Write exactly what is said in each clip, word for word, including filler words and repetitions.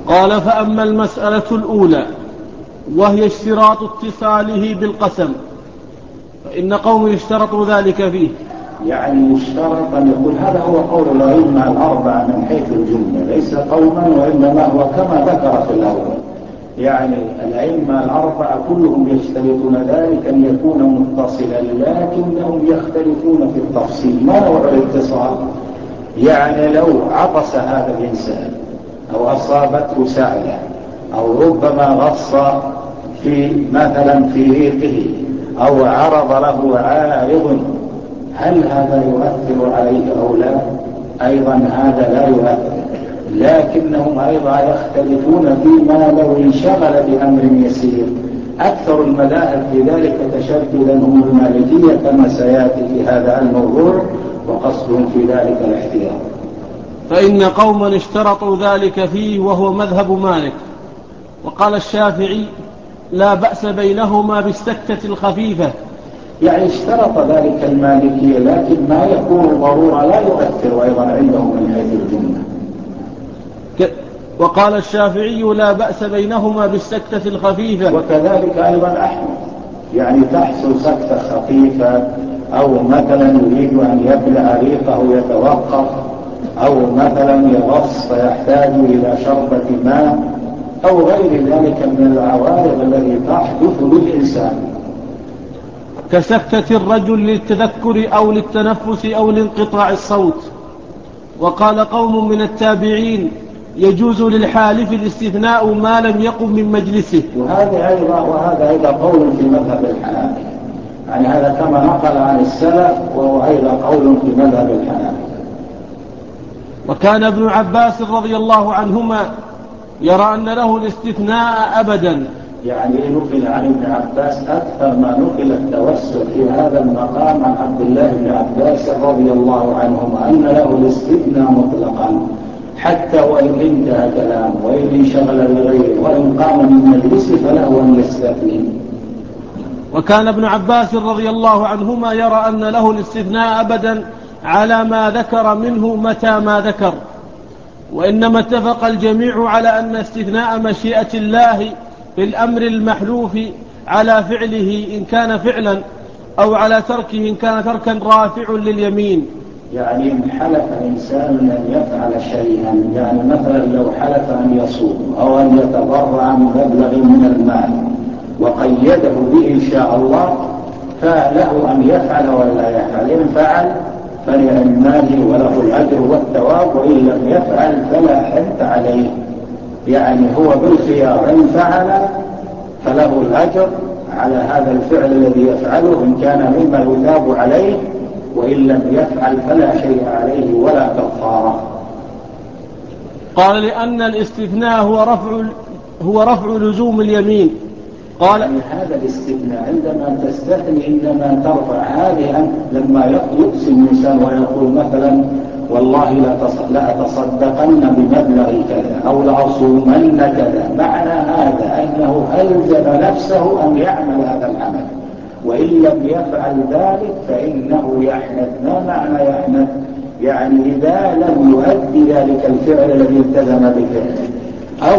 قال: فأما المسألة الأولى وهي اشتراط اتصاله بالقسم فإن قوم اشترطوا ذلك فيه. يعني اشترط أن يكون هذا هو قول الأئمة الأربعة من حيث الجملة، ليس قوما وإنما هو كما ذكر في الأول. يعني الأئمة الأربعة كلهم يشترطون ذلك أن يكون متصلا، لكنهم يختلفون في التفصيل. ما نوع الاتصال؟ يعني لو عطس هذا الإنسان أو أصابته سعلة أو ربما غص في مثلا في ريقه أو عرض له عارض، هل هذا يؤثر عليه أو لا؟ أيضا هذا لا يؤثر، لكنهم أيضا يختلفون فيما لو انشغل بأمر يسير. أكثر المذاهب في ذلك تشددا هم المالكية كما سيأتي في هذا الموضوع، وقصدهم في ذلك الاحتياط. فإن قوما اشترطوا ذلك فيه وهو مذهب مالك. وقال الشافعي: لا بأس بينهما بالسكتة الخفيفة. يعني اشترط ذلك المالكية، لكن ما يكون ضرورة لا يؤثر أيضا عندهم من حيث الجملة. وقال الشافعي: لا بأس بينهما بالسكتة الخفيفة. وكذلك أيضا أحمد، يعني تحصل سكتة خفيفة، أو مثلا يريد أن يبلع ريقه يتوقف، أو مثلا يغص فيحتاج إلى شربة ماء، أو غير ذلك من العوارض التي تحدث للإنسان، كسكتة الرجل للتذكر أو للتنفس أو لانقطاع الصوت. وقال قوم من التابعين: يجوز للحالف الاستثناء ما لم يقم من مجلسه. وهذا أيضا وهذا أيضا قول في مذهب الحنابلة، يعني هذا كما نقل عن السلف، وهو أيضا قول في مذهب الحنابلة. وكان ابن عباس رضي الله عنهما يرى أن له الاستثناء أبدا. يعني نقل عن ابن عباس أكثر ما نقل التوسع في هذا المقام عن عبد الله بن عباس رضي الله عنهما، أن له الاستثناء مطلقا حتى وإن انتهى كلام، وإن انشغل بغيره، وإن قام من مجلسه فله أن يستثني. وكان ابن عباس رضي الله عنهما يرى أن له الاستثناء أبدا على ما ذكر منه متى ما ذكر. وإنما اتفق الجميع على أن استثناء مشيئة الله في الأمر المحلوف على فعله إن كان فعلا، أو على تركه إن كان تركا رافع لليمين. يعني إن حلف إنسان أن يفعل شيئا، يعني مثلا لو حلف أن يصوم أو أن يتبرع بمبلغ من المال وقيده به إن شاء الله، فله أن يفعل ولا يفعل. إن فعل فلأنه وله الأجر والثواب، وإن لم يفعل فلا حد عليه. يعني هو بالخيار، إن فعل فله الأجر على هذا الفعل الذي يفعله إن كان مما يثاب عليه، وإن لم يفعل فلا شيء عليه ولا كفارة. قال: لأن الاستثناء هو رفع هو رفع لزوم اليمين. قال: يعني هذا الاستثناء عندما تستثني إنما ترفع هذه. لما يقسم الإنسان ويقول مثلا والله لا أتصدقن بمبلغ كذا أو لأصومن كذا، معنى هذا أنه ألزم نفسه أن يعمل هذا العمل، وإن لم يفعل ذلك فإنه يحنث. ما معنى يحنث؟ يعني إذا لم يؤدي ذلك الفعل الذي التزم بفعله، أو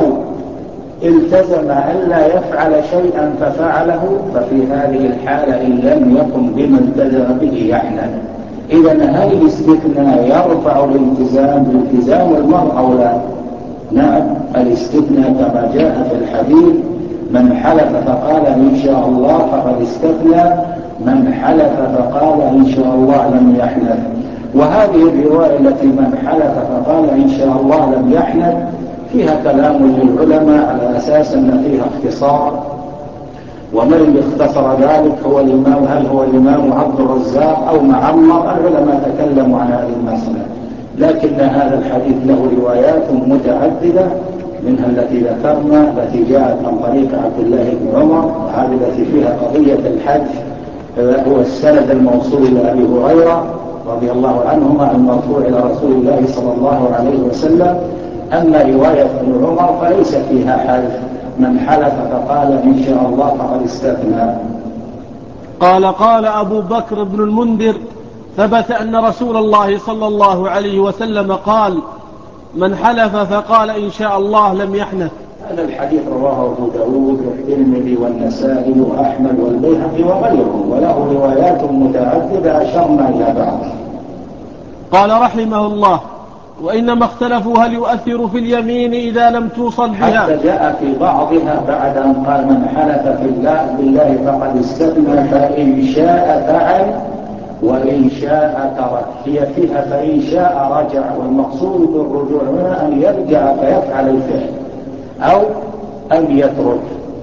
التزم ألا يفعل شيئا ففعله، ففي هذه الحالة إن لم يقم بما التزم به يحنث. إذن هل الاستثناء يرفع الالتزام بالتزام المرء أو لا؟ نعم، الاستثناء كما جاء في الحديث: من حلف فقال إن شاء الله فقد استثنى، من حلف فقال إن شاء الله لم يحنث. وهذه الرواية التي من حلف فقال إن شاء الله لم يحنث فيها كلام للعلماء على أساس أن فيها اختصار، ومن اختصر ذلك هو الإمام، هل هو الإمام عبد الرزاق أو معمر؟ العلماء تكلموا عن هذه المسألة، لكن هذا الحديث له روايات متعددة، منها التي ذكرنا التي جاءت عن طريق عبد الله بن عمر، وهذه التي فيها قضية الحج، هو السند الموصول إلى أبي هريرة رضي الله عنهما المرفوع إلى رسول الله صلى الله عليه وسلم. أما رواية ابن عمر فليس فيها حلف، من حلف فقال إن شاء الله فقد استثنى. قال: قال أبو بكر بن المنذر: ثبت أن رسول الله صلى الله عليه وسلم قال: من حلف فقال إن شاء الله لم يحنث. هذا الحديث رواه أبو داود والترمذي والنسائي وأحمد والبيهقي وغيرهم، وله روايات متعددة أشرنا إلى بعضها. قال رحمه الله: وإنما اختلفوا هل يؤثر في اليمين إذا لم توصل بها. حتى جاء في بعضها بعد أن قال من حلف في الله بالله فقد استثنى فإن شاء فعل وإن شاء ترك. هي فيها فإن شاء رجع، والمقصود بالرجوع هنا أن يرجع فيفعل الفعل أو أن يترك.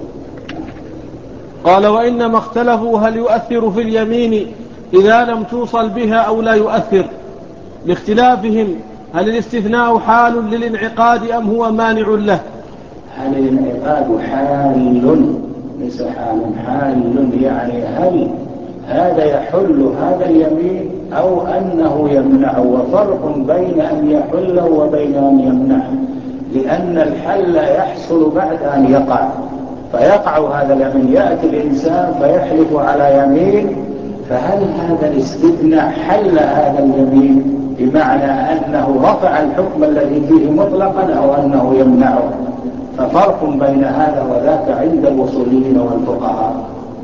قال: وإنما اختلفوا هل يؤثر في اليمين إذا لم توصل بها أو لا يؤثر، لاختلافهم هل الاستثناء حال للانعقاد أم هو مانع له. هل الانعقاد حال ليس حال، حال يعني هل هذا يحل هذا اليمين أو أنه يمنع، وفرق بين أن يحل وبين أن يمنع، لأن الحل يحصل بعد أن يقع، فيقع هذا اليمين، يأتي الإنسان فيحلف على يمين، فهل هذا الاستثناء حل هذا اليمين بمعنى أنه رفع الحكم الذي فيه مطلقا أو أنه يمنعه؟ ففرق بين هذا وذاك عند الوصوليين والفقهاء.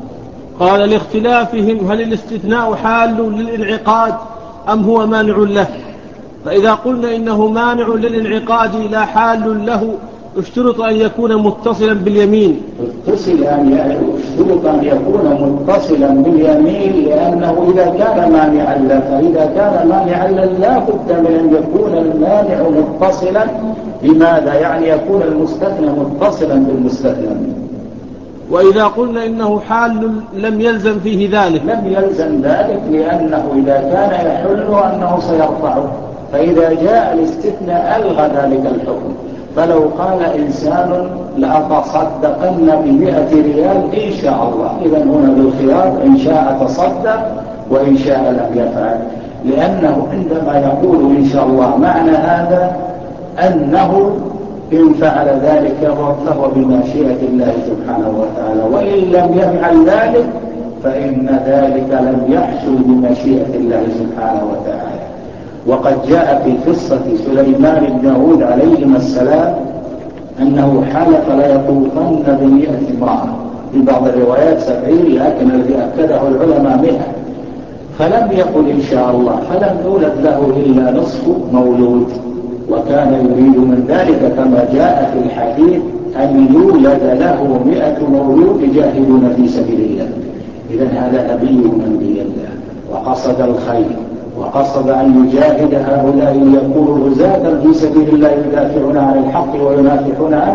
قال: لاختلافهم هل الاستثناء حال للانعقاد أم هو مانع له. فإذا قلنا إنه مانع للانعقاد لا حال له، اشترط أن يكون متصلا باليمين. اتصل أن اشترط أن يكون متصلا باليمين، لأنه إذا كان مانعا له، فإذا كان مانعا له لا بد من أن يكون المانع متصلا. لماذا؟ يعني يكون المستثنى متصلا بالمستثنى. وإذا قلنا إنه حال لم يلزم فيه ذلك. لم يلزم ذلك، لأنه إذا كان يحل أنه سيرفعه، فإذا جاء الاستثناء ألغى ذلك الحكم. فلو قال إنسان لأتصدقن بمئة ريال إن شاء الله، إذن هنا بالخيار إن شاء تصدق وإن شاء لم يفعل، لأنه عندما يقول إن شاء الله معنى هذا أنه إن فعل ذلك فهو بمشيئة الله سبحانه وتعالى، وإن لم يفعل ذلك فإن ذلك لم يحصل بمشيئة الله سبحانه وتعالى. وقد جاء في قصة سليمان بن داود عليهما السلام أنه حلف لا يطوفن بمئة امرأة، في بعض الروايات سبعين، لكن الذي أكده العلماء مئة، فلم يقل إن شاء الله، فلم يولد له إلا نصف مولود، وكان يريد من ذلك كما جاء في الحديث أن يولد له مئة مولود يجاهدون في سبيل الله. إذن هذا نبي من أنبياء الله، وقصد الخير، وقصد أن يجاهد هؤلاء ليكونوا غزاة في سبيل الله يدافعون عن الحق وينافحون عنه،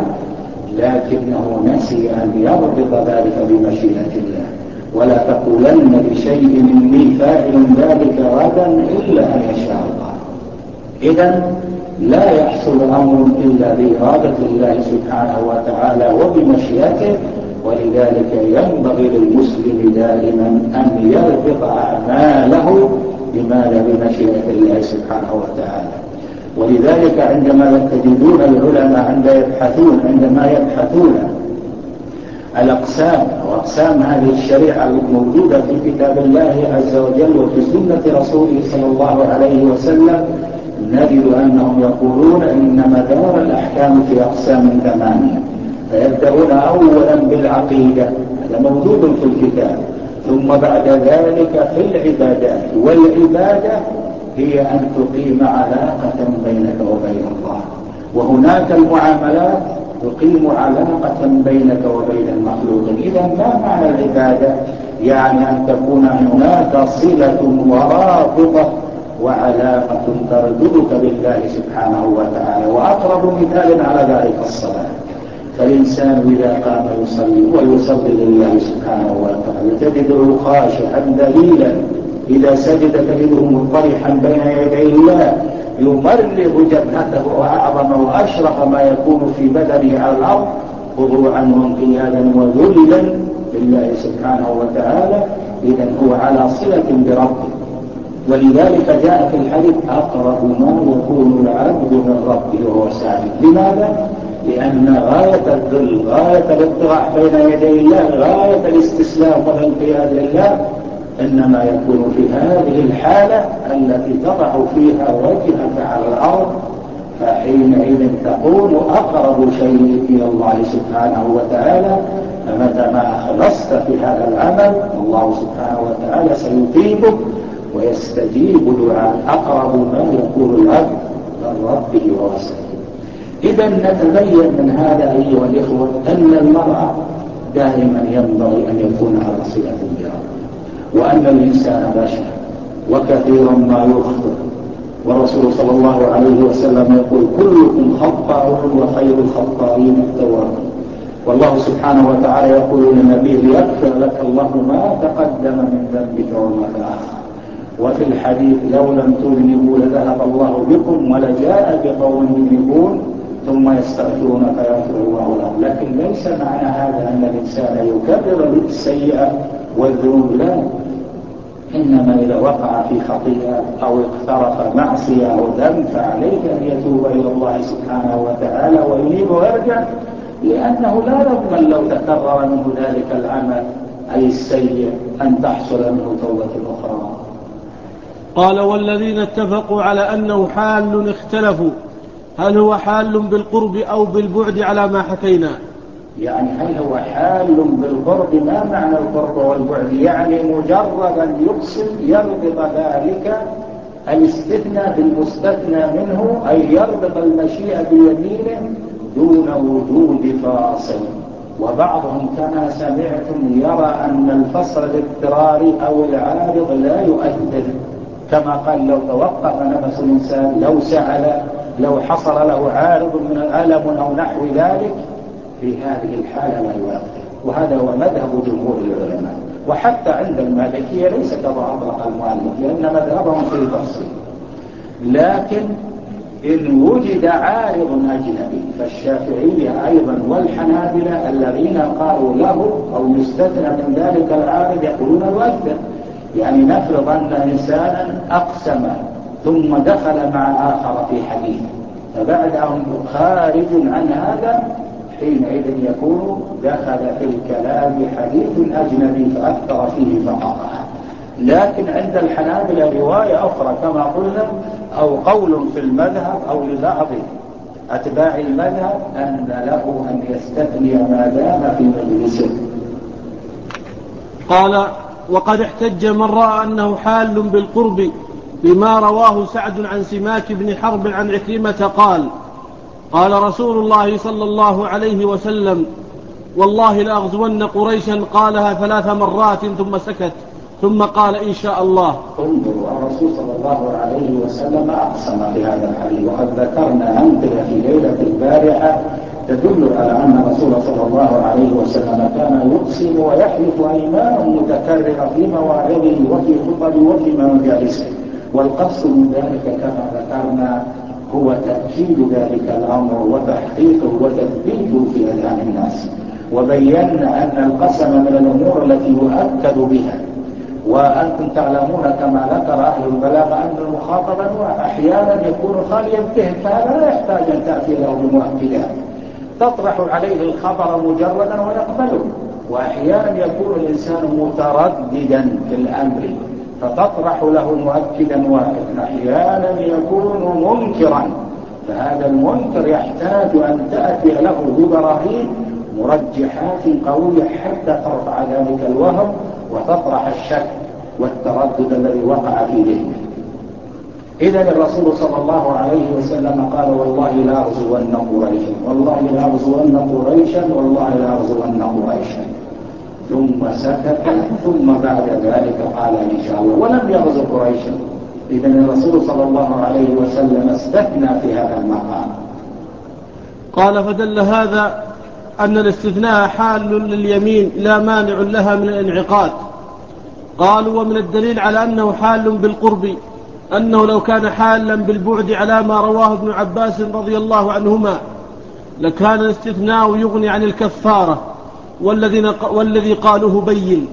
لكنه نسي أن يربط ذلك بمشيئة الله. ولا تقولن لشيء إني فاعل ذلك غدا إلا أن يشاء الله. إذن لا يحصل أمر إلا بإرادة الله سبحانه وتعالى وبمشيئته، ولذلك ينبغي للمسلم دائما أن يربط أعماله بماذا؟ بمشيئة الله سبحانه وتعالى. ولذلك عندما تجدون العلماء عند يبحثون عندما يبحثون الأقسام وأقسام هذه الشريعة الموجودة في كتاب الله عز وجل وفي سنة رسوله صلى الله عليه وسلم، نجد أنهم يقولون إن مدار الأحكام في أقسام ثمانية. فيبدأون أولا بالعقيدة، هذا موجود في الكتاب، ثم بعد ذلك في العبادات، والعبادة هي أن تقيم علاقة بينك وبين الله، وهناك المعاملات تقيم علاقة بينك وبين المخلوق. إذا ما معنى العبادة؟ يعني أن تكون هناك صلة ورابطة وعلاقة ترددك بالله سبحانه وتعالى. وأقرب مثال على ذلك الصلاة، فالإنسان إذا قام يصلي ويصلي لله سبحانه وتعالى تجده خاشعا ذليلا، إذا سجد تجده مضطرحا بين يدي الله، يمرغ جبهته وأعظم وأشرف ما يكون في بدنه على الأرض خضوعا وانقيادا وذلا لله سبحانه وتعالى. إذن هو على صلة بربه. ولذلك جاء في الحديث أقرب ما يكون العبد من ربه وهو ساجد. لماذا؟ لأن غاية الذل، غاية الاضطراح بين يدي الله، غاية الاستسلام والانقياد لله إنما يكون في هذه الحالة التي تضع فيها وجهك على الأرض فحينئذ تكون أقرب شيء إلى الله سبحانه وتعالى. فمتى ما أخلصت في هذا العمل الله سبحانه وتعالى سيثيبك ويستجيب دعاء. أقرب ما يكون العبد من ربه ورسوله. إذا نتبين من هذا أيها الإخوة أن المرأة دائما ينبغي أن يكون على صلة بربه، وأن الإنسان بشر وكثيرا ما يخطئ، والرسول صلى الله عليه وسلم يقول كلكم خطاء وخير الخطائين التوابون. والله سبحانه وتعالى يقول للنبي ليغفر لك الله ما تقدم من ذنبك وما تأخر. وفي الحديث لو لم تذنبوا لذهب الله بكم ولجاء بقوم يذنبون ثم يستغفرون فيغفر الله لهم. لكن ليس معنى هذا أن الإنسان يكرر السيئة والذنوب، لا، إنما إذا وقع في خطيئة أو اقترف معصية أو ذنب فعليه أن يتوب إلى الله سبحانه وتعالى وينيب ويرجع، لأنه لا يضمن لو تكرر منه ذلك العمل أي السيء أن تحصل منه توبة أخرى. قال والذين اتفقوا على أنه حال اختلفوا، هل هو حال بالقرب أو بالبعد على ما حكينا؟ يعني هل هو حال بالقرب؟ ما معنى القرب والبعد؟ يعني مجرد أن يقسم يربط ذلك الاستثناء بالمستثنى منه، أي يربط المشيئة بيمينه دون وجود فاصل. وبعضهم كما سمعتم يرى أن الفصل الاضطراري أو العارض لا يؤثر، كما قال لو توقف نفس الإنسان، لو سعل، لو حصل له عارض من الألم أو نحو ذلك، في هذه الحالة لا يؤثر. وهذا هو مذهب جمهور العلماء، وحتى عند المالكية ليس كما أطلق المؤلف، لأن مذهبهم في التفصيل. لكن إن وجد عارض أجنبي فالشافعية أيضا والحنابلة الذين قالوا له أو يستثنى من ذلك العارض يقولون يؤثر. يعني نفرض أن إنسانا أقسم ثم دخل مع آخر في حديث، فبعد أن خارج عن هذا حينئذ يكون دخل في الكلام حديث أجنبي فأثر فيه فقطع. لكن عند الحنابلة رواية أخرى كما قلنا، أو قول في المذهب أو لبعض أتباع المذهب أن له أن يستثني ما دام في مجلسه. قال وقد احتج من رأى أنه حال بالقرب بما رواه سعد عن سماك بن حرب عن عكرمة قال قال رسول الله صلى الله عليه وسلم والله لأغزون قريشا، قالها ثلاث مرات ثم سكت ثم قال إن شاء الله. انظروا الرسول صلى الله عليه وسلم أقسم بهذا الحديث، وقد ذكرنا أمثلة في ليلة البارحة تدل على أن الرسول صلى الله عليه وسلم كان يقسم ويحلف أيمان متكررة في مواعظه وفي خطبه وفي مجالسه، والقصد من ذلك كما ذكرنا هو تأكيد ذلك الأمر وتحقيقه وتثبيته في أذهان الناس. وبينا أن القسم من الأمور التي يؤكد بها، وأنتم تعلمون كما ذكر أهل البلاغة أن المخاطب أحيانا يكون خاليا الذهن، فهذا لا يحتاج أن تأتي له بمؤكدات، تطرح عليه الخبر مجردا ويقبله. وأحيانا يكون الإنسان مترددا في الأمر فتطرح له مؤكدا واحدا. أحيانا يكون منكرا، فهذا المنكر يحتاج أن تأتي له ببراهين مرجحات قوية حتى ترفع ذلك الوهم وتطرح الشك والتردد الذي وقع في ذهنه. إذا الرسول صلى الله عليه وسلم قال والله لا أغزون قريشا، والله لا أغزون قريشا، والله لا أغزون قريشا، ثم سكت ثم بعد ذلك قال إن شاء الله، ولم يغزو قريشا. إذا الرسول صلى الله عليه وسلم استثنى في هذا المقام. قال فدل هذا أن الاستثناء حال لليمين لا مانع لها من الانعقاد. قالوا ومن الدليل على أنه حال بالقرب أنه لو كان حالا بالبعد على ما رواه ابن عباس رضي الله عنهما لكان الاستثناء يغني عن الكفارة والذي قالوه بين.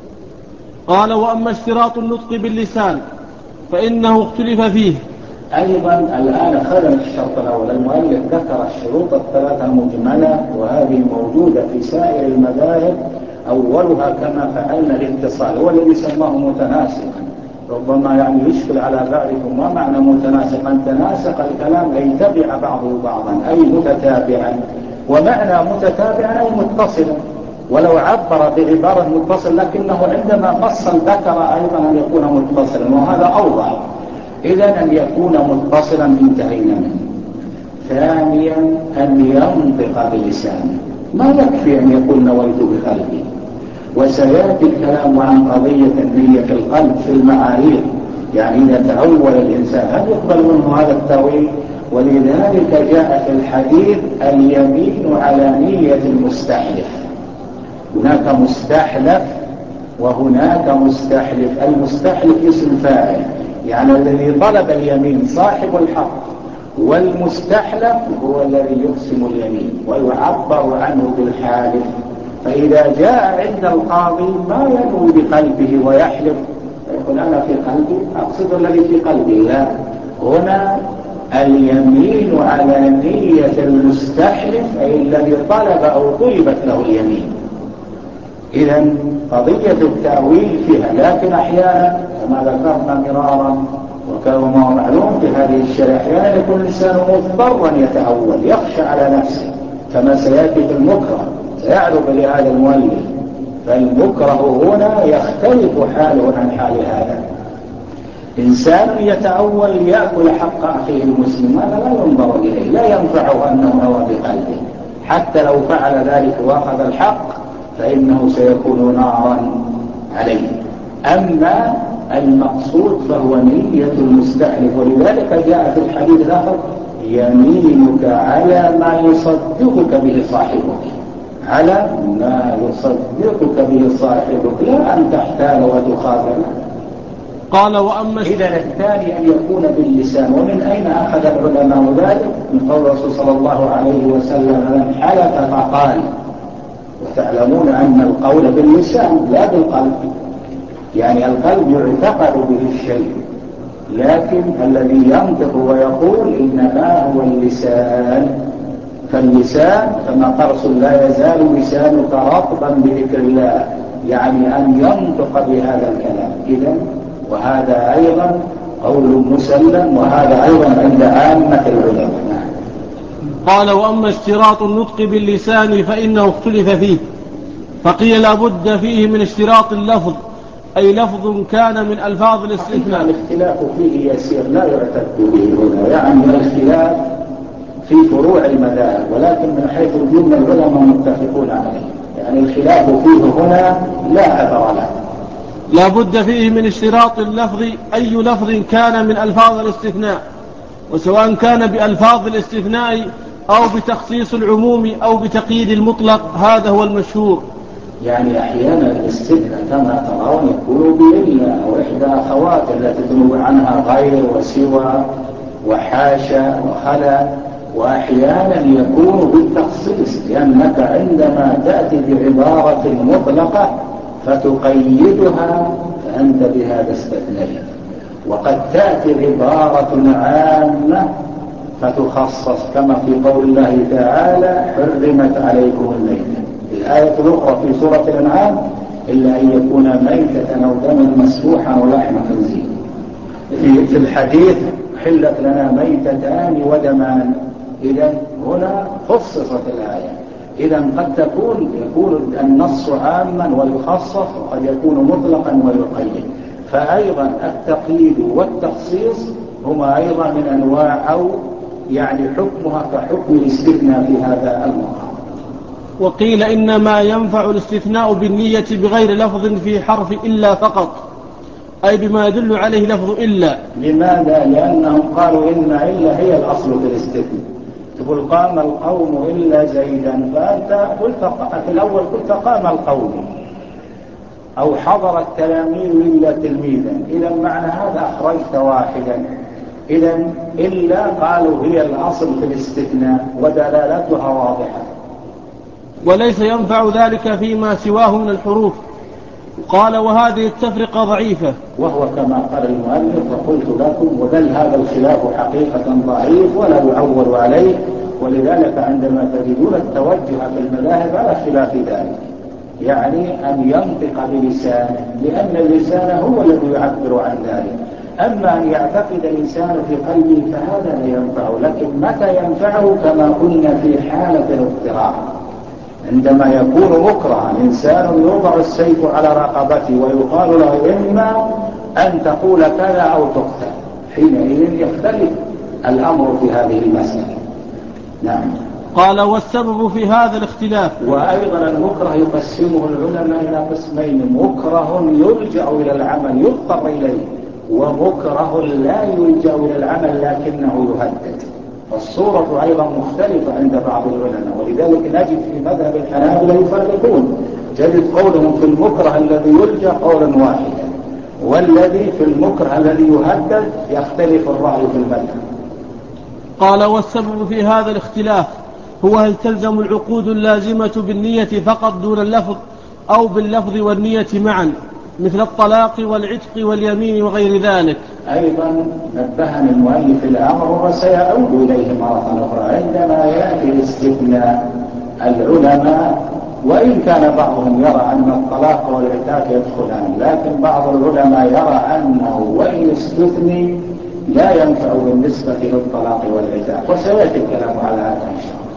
قال وأما اشتراط النطق باللسان فإنه اختلف فيه. أيضا الآن خلل الشرط الأول، المؤلف ذكر الشروط الثلاثة المجملة وهذه موجودة في سائر المذاهب، أولها كما فعلنا الاتصال هو الذي سماه متناسقا، ربما يعني يشكل على بعضكم ما معنى متناسقا. تناسق الكلام أي تبع بعضه بعضا أي متتابعا، ومعنى متتابعا أي متصلا، ولو عبر بعبارة متصل لكنه عندما فصل ذكر أيضا أن يكون متصلا، وهذا أوضح. إذن أن يكون متصلا انتهينا منه. ثانيا أن ينطق بلسانه، ما يكفي أن يقول نويت بقلبه، وسيأتي الكلام عن قضية النية في القلب في المعايير، يعني إذا تأول الإنسان هل يقبل منه هذا التأويل؟ ولذلك جاء في الحديث اليمين على نية المستحلف. هناك مستحلف وهناك مستحلف. المستحلف اسم فاعل، يعني الذي طلب اليمين صاحب الحق، والمستحلف هو الذي يقسم اليمين ويعبر عنه بالحالف. فإذا جاء عند القاضي ما ينوي بقلبه ويحلف يقول أنا في قلبي أقصد الذي في قلبي، لا، هنا اليمين على نية المستحلف أي الذي طلب أو طلبت له اليمين. إذن قضية التأويل فيها، لكن أحيانا كما ذكرنا مرارا وكما هو معلوم في هذه الشريعة أحيانا يكون الإنسان مضطرا يتأول يخشى على نفسه، كما سيأتي في المكره سيعرض لهذا المؤلف. فالمكره هنا يختلف حاله عن حال هذا. إنسان يتأول يأكل حق أخيه المسلم، هذا لا ينظر إليه، لا ينفعه أنه نوى بقلبه، حتى لو فعل ذلك وأخذ الحق فإنه سيكون نارا عليه. أما المقصود فهو نية المستحلف، ولذلك جاء في الحديث الآخر يمينك على ما يصدقك به صاحبك، على ما يصدقك به صاحبك، لا أن تحتال وتخاذل. قال وأما إذا الثاني أن يكون باللسان. ومن أين أخذ العلماء ذلك؟ من قول الرسول صلى الله عليه وسلم من حلف فقال. وتعلمون أن القول باللسان لا بالقلب، يعني القلب يعتقد به الشيء، لكن الذي ينطق ويقول إنما هو اللسان. فاللسان كما قال لا يزال لسانك رطبا بذكر الله، يعني أن ينطق بهذا الكلام. إذن وهذا أيضا قول مسلم، وهذا أيضا عند عامة العلماء. قال وأما اشتراط النطق باللسان فإنه اختلف فيه، فقيل لا بد فيه من اشتراط اللفظ، أي لفظ كان من ألفاظ الاستثناء. الاختلاف فيه يسير لا يعتد به هنا، يعني الاختلاف في فروع المذاهب، ولكن من حيث الجملة العلماء متفقون عليه، يعني الخلاف فيه هنا لا أثر له. لا بد فيه من اشتراط اللفظ، أي لفظ كان من ألفاظ الاستثناء، وسواء كان بألفاظ الاستثناء أو بتخصيص العموم أو بتقييد المطلق، هذا هو المشهور. يعني أحيانا الاستثناء كما ترون يكون بإلا أو إحدى أخوات التي تنوب عنها غير وسوى وحاشا وخلا، وأحيانا يكون بالتخصيص، لأنك عندما تأتي بعبارة مطلقة فتقيدها فأنت بهذا استثنيت، وقد تأتي عبارة عامة فتخصص، كما في قول الله تعالى حرمت عليكم الميتة. الآية الأخرى في سورة الأنعام إلا أن يكون ميتة أو دما مسفوحا ولحم خنزير. في الحديث حلت لنا ميتتان ودمان. إذا هنا خصصت الآية. إذا قد تكون يكون النص عاما ويخصص، وقد يكون مطلقا ويقيد. فأيضا التقييد والتخصيص هما أيضا من أنواع أو يعني حكمها كحكم الاستثناء في هذا المقام. وقيل إنما ينفع الاستثناء بالنية بغير لفظ في حرف إلا فقط، أي بما يدل عليه لفظ إلا. لماذا؟ لأنهم قالوا إن إلا هي الأصل في الاستثناء. تقول قام القوم إلا زيدا، فأنت قلت في الأول قلت قام القوم، أو حضر التلاميذ إلا تلميذا، إذا معنى هذا أخرجت واحدا. إذا إلا قالوا هي الأصل في الاستثناء ودلالتها واضحة. وليس ينفع ذلك فيما سواه من الحروف. قال وهذه التفرقة ضعيفة، وهو كما قال المؤلف وقلت لكم، وبل هذا الخلاف حقيقة ضعيف ولا يعول عليه، ولذلك عندما تجدون التوجه في المذاهب على خلاف ذلك. يعني أن ينطق بلسانه، لأن اللسان هو الذي يعبر عن ذلك. أما أن يعتقد الإنسان في قلبه فهذا لا ينفعه. لكن متى ينفعه؟ كما قلنا في حالة الاضطرار، عندما يكون مكرها، إنسان يوضع السيف على رقبته ويقال له إما أن تقول كذا أو تقتل، حينئذ يختلف الأمر في هذه المسألة. نعم. قال: والسبب في هذا الاختلاف. وأيضا المكره يقسمه العلماء إلى قسمين: مكره يلجأ إلى العمل يضطر إليه، ومكره لا يلجأ إلى العمل لكنه يهدد. الصورة أيضا مختلفة عند بعض العلماء، ولذلك نجد في مذهب الحنابلة يفرقون، تجد قولهم في المكره الذي يلجأ قولا واحدا، والذي في المكره الذي يهدد يختلف الرأي في المذهب. قال: والسبب في هذا الاختلاف هو هل تلزم العقود اللازمة بالنية فقط دون اللفظ، أو باللفظ والنية معا، مثل الطلاق والعتق واليمين وغير ذلك. أيضا نبهنا المؤلف الأمر وسيعود إليه مرة أخرى عندما يأتي الاستثناء. العلماء وإن كان بعضهم يرى أن الطلاق والعتاق يدخلان، لكن بعض العلماء يرى أنه وإن استثني لا ينفع بالنسبة للطلاق والعتاق، وسيأتي الكلام على هذا إن شاء الله.